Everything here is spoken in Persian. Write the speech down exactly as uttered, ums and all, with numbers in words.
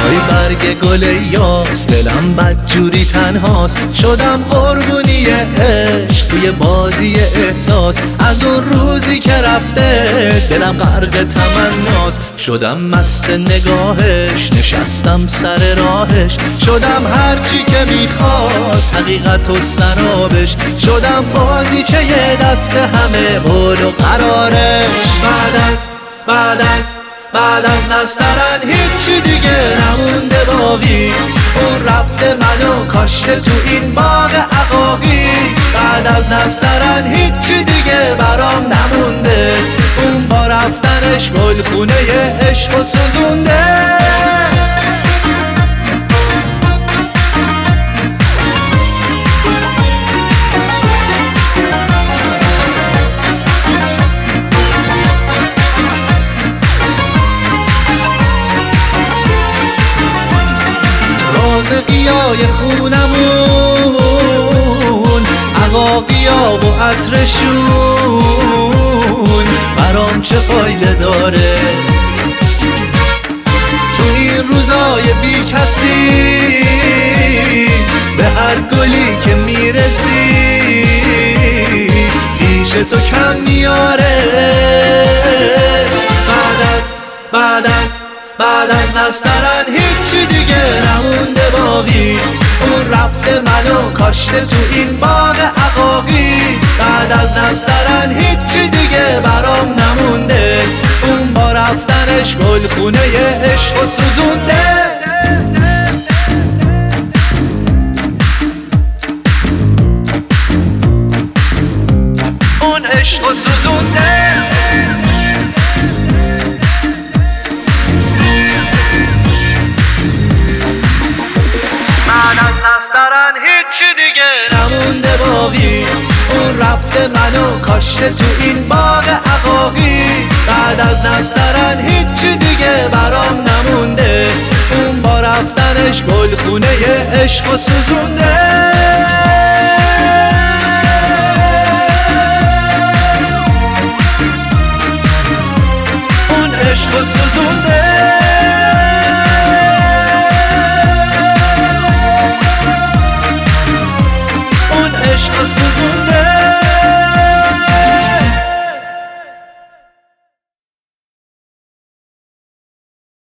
وای برگ گل یاس دلم بدجوری تنهاست، شدم قربونی عشق توی بازی احساس. از اون روزی که رفته دلم غرق تمناست، شدم مست نگاهش نشستم سر راهش. شدم هرچی که میخواست حقیقت و سرابش، شدم بازیچه دست همه بول و قرارش. بعد از بعد از بعد از نسترن هیچی دیگه نمونده باقی، اون رفته منو کاشته تو این باغ عقاقی. بعد از نسترن هیچی دیگه برام نمونده، اون با رفتنش گلخونه عشق و سوزونده. رازقیای خونمون عقاقیا و عطرشون برام چه فایده داره؟ تو این روزای بی کسی به هر گلی که میرسی ریش تو کم میاره. بعد از بعد از بعد از نسترن هیچی دیگه نمونده باقی، اون رفته منو کاشته تو این باغ عقاقی. بعد از نسترن هیچی دیگه برام نمونده، اون با رفتنش گلخونه عشق و سوزونده. اون عشق و سوزونده. هیچی دیگه نمونده باقی، اون رفته منو کاشته تو این باغ عقاقی. بعد از نسترن هیچی دیگه برام نمونده، اون با رفتنش گلخونه عشق و سوزونده.